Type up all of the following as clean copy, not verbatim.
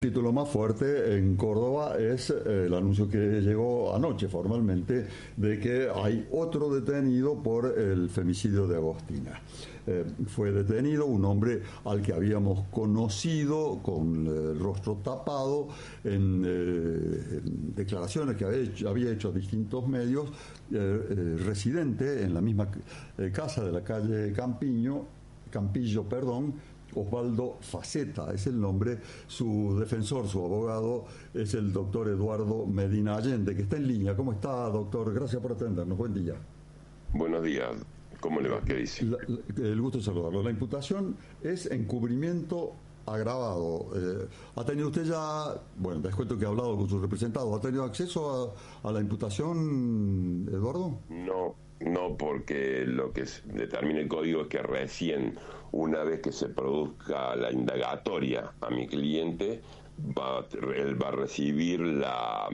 Título más fuerte en Córdoba es el anuncio que llegó anoche formalmente de que hay otro detenido por el femicidio de Agostina. Fue detenido un hombre al que habíamos conocido con el rostro tapado en declaraciones que había hecho a distintos medios, residente en la misma casa de la calle Campillo, Osvaldo Faceta es el nombre. Su defensor, su abogado, es el doctor Eduardo Medina Allende, que está en línea. ¿Cómo está, doctor? Gracias por atendernos. Buen día. Buenos días. ¿Cómo le va? ¿Qué dice? El gusto de saludarlo. La imputación es encubrimiento agravado. ¿Ha tenido usted ya, bueno, les cuento que ha hablado con su representado, ¿ha tenido acceso a la imputación, Eduardo? No, porque lo que determina el código es que recién, una vez que se produzca la indagatoria a mi cliente, él va a recibir la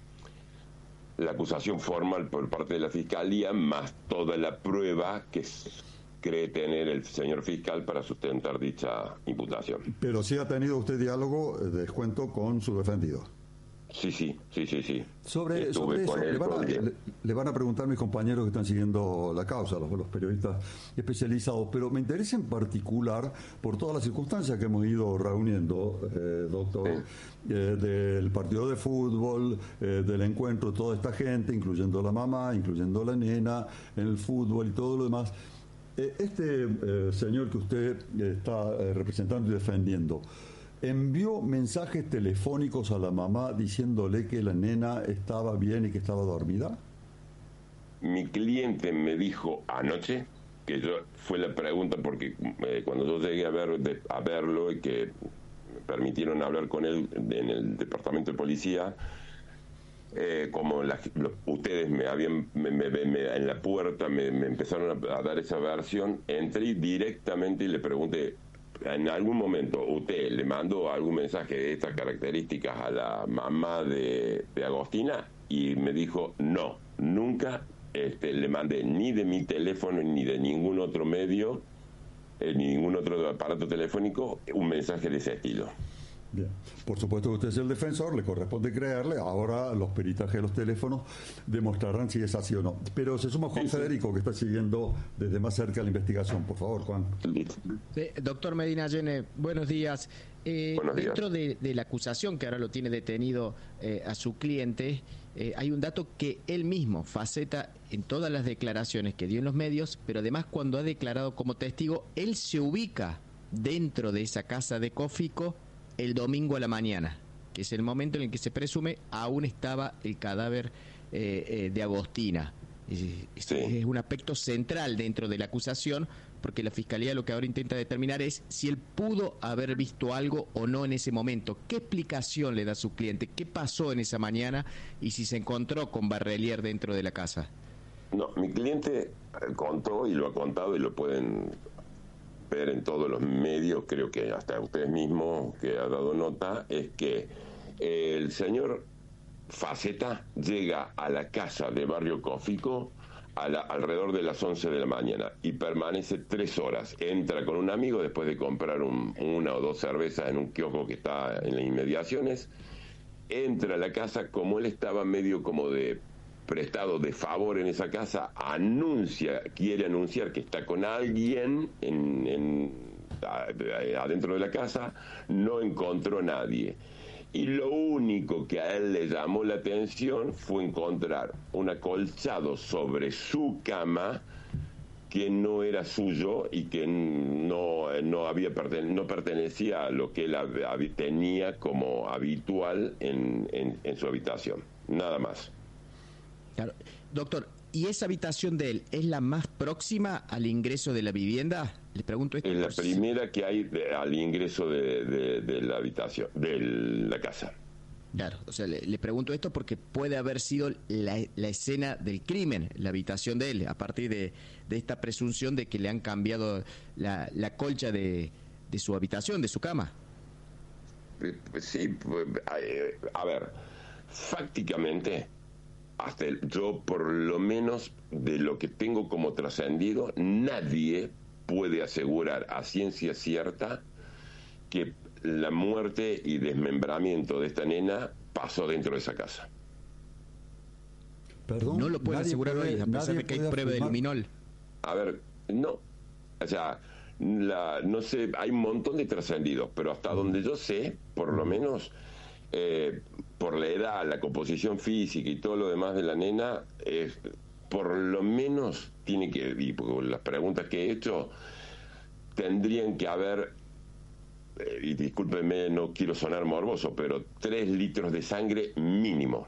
acusación formal por parte de la Fiscalía, más toda la prueba que cree tener el señor fiscal para sustentar dicha imputación. Pero sí ha tenido usted diálogo, descuento, con su defendido. Sí. Sobre eso le van a preguntar mis compañeros que están siguiendo la causa, los periodistas especializados, pero me interesa en particular por todas las circunstancias que hemos ido reuniendo, doctor, del partido de fútbol, del encuentro de toda esta gente, incluyendo la mamá, incluyendo la nena, en el fútbol y todo lo demás. Este señor que usted está representando y defendiendo, ¿envió mensajes telefónicos a la mamá diciéndole que la nena estaba bien y que estaba dormida? Mi cliente me dijo anoche, fue la pregunta porque cuando yo llegué a verlo y que me permitieron hablar con él en el departamento de policía, como ustedes me habían en la puerta me empezaron a dar esa versión, entré directamente y le pregunté, ¿en algún momento usted le mandó algún mensaje de estas características a la mamá de Agostina? Y me dijo, no, nunca le mandé ni de mi teléfono ni de ningún otro medio, ni ningún otro aparato telefónico, un mensaje de ese estilo. Bien. Por supuesto que usted es el defensor, le corresponde creerle. Ahora los peritajes de los teléfonos demostrarán si es así o no. Pero se suma Juan Federico, que está siguiendo desde más cerca la investigación. Por favor, Juan. Sí, doctor Medina Allende, buenos días. Buenos días. Dentro de la acusación que ahora lo tiene detenido a su cliente, hay un dato que él mismo, Faceta, en todas las declaraciones que dio en los medios, pero además cuando ha declarado como testigo, él se ubica dentro de esa casa de Cófico el domingo a la mañana, que es el momento en el que se presume aún estaba el cadáver de Agostina. Es un aspecto central dentro de la acusación, porque la Fiscalía lo que ahora intenta determinar es si él pudo haber visto algo o no en ese momento. ¿Qué explicación le da a su cliente? ¿Qué pasó en esa mañana? Y si se encontró con Barrelier dentro de la casa. No, mi cliente contó, y lo ha contado, y lo pueden ver en todos los medios, creo que hasta ustedes mismos que ha dado nota, es que el señor Faceta llega a la casa de Barrio Cófico alrededor de las 11 de la mañana y permanece 3 horas. Entra con un amigo después de comprar una o dos cervezas en un kiosco que está en las inmediaciones. Entra a la casa, como él estaba medio como de prestado de favor en esa casa, quiere anunciar que está con alguien adentro de la casa, no encontró nadie. Y lo único que a él le llamó la atención fue encontrar un acolchado sobre su cama que no era suyo y que no pertenecía a lo que él tenía como habitual en su habitación. Nada más. Claro. Doctor, ¿y esa habitación de él es la más próxima al ingreso de la vivienda? Le pregunto esto. Es la primera que hay al ingreso de la habitación, de la casa. Claro, o sea, le pregunto esto porque puede haber sido la escena del crimen, la habitación de él, a partir de esta presunción de que le han cambiado la colcha de su habitación, de su cama. Sí, a ver, fácticamente, hasta yo por lo menos de lo que tengo como trascendido, nadie puede asegurar a ciencia cierta que la muerte y desmembramiento de esta nena pasó dentro de esa casa. Perdón, no lo puede asegurar hoy, a pesar de que hay prueba de luminol. A ver, no. O sea, no sé, hay un montón de trascendidos, pero hasta donde yo sé, por lo menos, por la edad, la composición física y todo lo demás de la nena, por lo menos tiene que, y por las preguntas que he hecho, tendrían que haber, y discúlpeme, no quiero sonar morboso, pero 3 litros de sangre mínimo.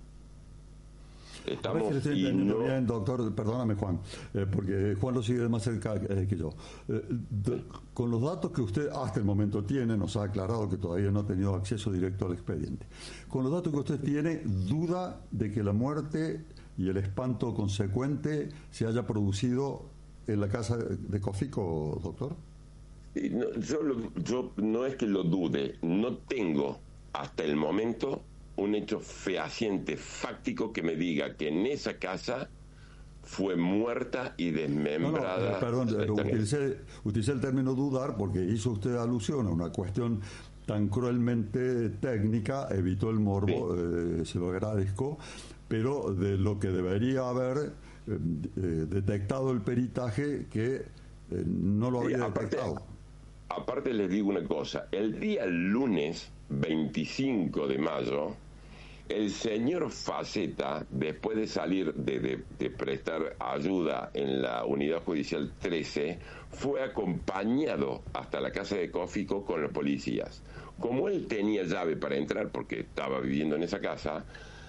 A ver si le estoy entendiendo bien, doctor, perdóname, Juan, porque Juan lo sigue de más cerca que yo. Con los datos que usted hasta el momento tiene, nos ha aclarado que todavía no ha tenido acceso directo al expediente. Con los datos que usted tiene, ¿duda de que la muerte y el espanto consecuente se haya producido en la casa de Cofico, doctor? No, yo no es que lo dude, no tengo hasta el momento un hecho fehaciente, fáctico, que me diga que en esa casa fue muerta y desmembrada. Perdón, utilicé el término dudar porque hizo usted alusión a una cuestión tan cruelmente técnica, evitó el morbo, sí. Se lo agradezco, pero de lo que debería haber detectado el peritaje que no lo había detectado. Aparte les digo una cosa, el día lunes 25 de mayo, el señor Faceta, después de salir de prestar ayuda en la Unidad Judicial 13, fue acompañado hasta la casa de Cofico con los policías. Como él tenía llave para entrar, porque estaba viviendo en esa casa,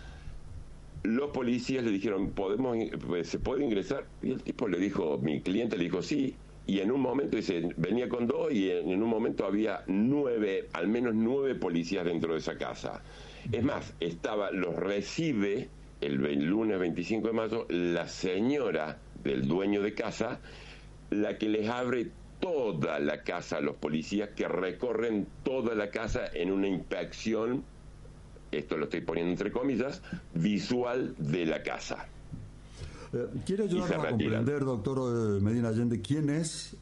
los policías le dijeron, ¿se puede ingresar? Y el tipo le dijo, mi cliente le dijo, sí. Y en un momento, dice, venía con 2 y en un momento había al menos 9 policías dentro de esa casa. Es más, los recibe el lunes 25 de mayo la señora del dueño de casa, la que les abre toda la casa a los policías, que recorren toda la casa en una inspección, esto lo estoy poniendo entre comillas, visual de la casa. ¿Quiere ayudarnos a comprender, doctor Medina Allende, quién es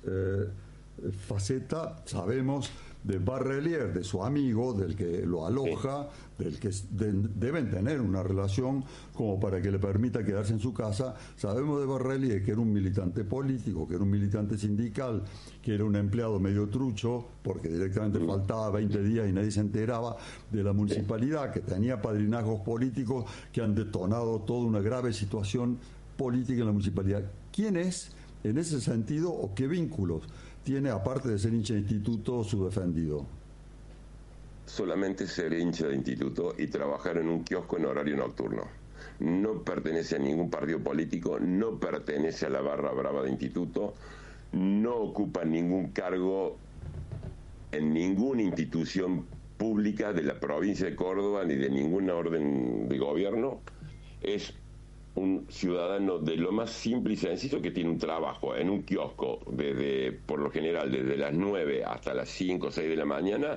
Faceta? Sabemos de Barrelier, de su amigo, del que lo aloja, del que deben tener una relación como para que le permita quedarse en su casa. Sabemos de Barrelier que era un militante político, que era un militante sindical, que era un empleado medio trucho, porque directamente faltaba 20 días y nadie se enteraba, de la municipalidad, que tenía padrinazgos políticos que han detonado toda una grave situación política en la municipalidad. ¿Quién es, en ese sentido, o qué vínculos tiene, aparte de ser hincha de instituto, su defendido? Solamente ser hincha de instituto y trabajar en un kiosco en horario nocturno. No pertenece a ningún partido político, no pertenece a la barra brava de instituto, no ocupa ningún cargo en ninguna institución pública de la provincia de Córdoba ni de ninguna orden de gobierno. Es un ciudadano de lo más simple y sencillo, que tiene un trabajo en un kiosco por lo general desde las 9 hasta las 5 o 6 de la mañana.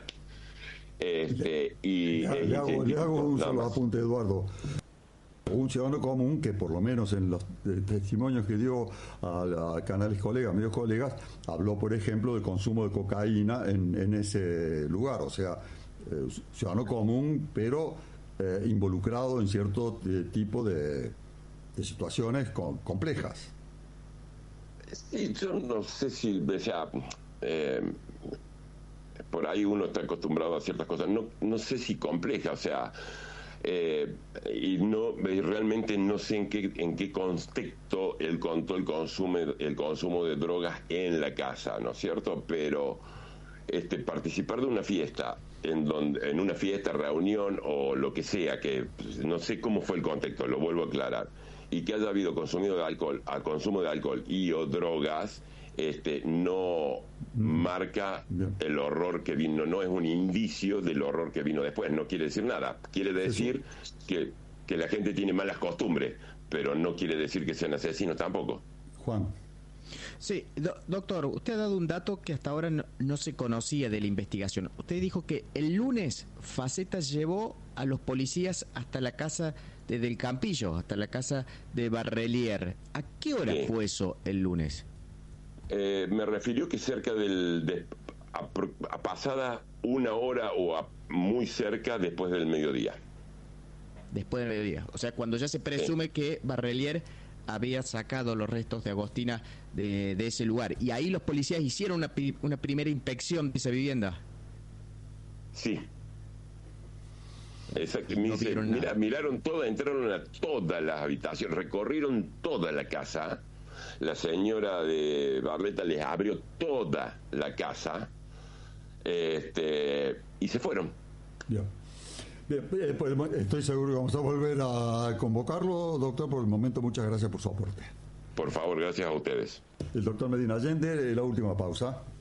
Le hago un solo apunte, Eduardo. Un ciudadano común que, por lo menos en los testimonios que dio a canales colegas, medios colegas, habló, por ejemplo, del consumo de cocaína en ese lugar. O sea, ciudadano común, pero involucrado en cierto tipo de situaciones complejas. Sí, yo no sé si, o sea, por ahí uno está acostumbrado a ciertas cosas, no sé si complejas, o sea, y realmente no sé en qué contexto él contó el consumo de drogas en la casa, ¿no es cierto? Pero participar de una fiesta, en una fiesta, reunión o lo que sea, que no sé cómo fue el contexto, lo vuelvo a aclarar, y que haya habido consumo de alcohol y o drogas, no marca el horror que vino, no es un indicio del horror que vino después, no quiere decir nada, quiere decir que la gente tiene malas costumbres, pero no quiere decir que sean asesinos tampoco. Juan. Sí, doctor, usted ha dado un dato que hasta ahora no se conocía de la investigación. Usted dijo que el lunes Faceta llevó a los policías hasta la casa Del Campillo, hasta la casa de Barrelier. ¿A qué hora fue eso el lunes? Me refirió que cerca a pasada 1 hora o muy cerca después del mediodía. Después del mediodía. O sea, cuando ya se presume que Barrelier había sacado los restos de Agostina de ese lugar. Y ahí los policías hicieron una primera inspección de esa vivienda. Sí. Exacto. Miraron toda, entraron a todas las habitaciones, recorrieron toda la casa. La señora de Barletta les abrió toda la casa, y se fueron. Ya. Bien, pues estoy seguro que vamos a volver a convocarlo, doctor. Por el momento, muchas gracias por su aporte. Por favor, gracias a ustedes. El doctor Medina Allende, la última pausa.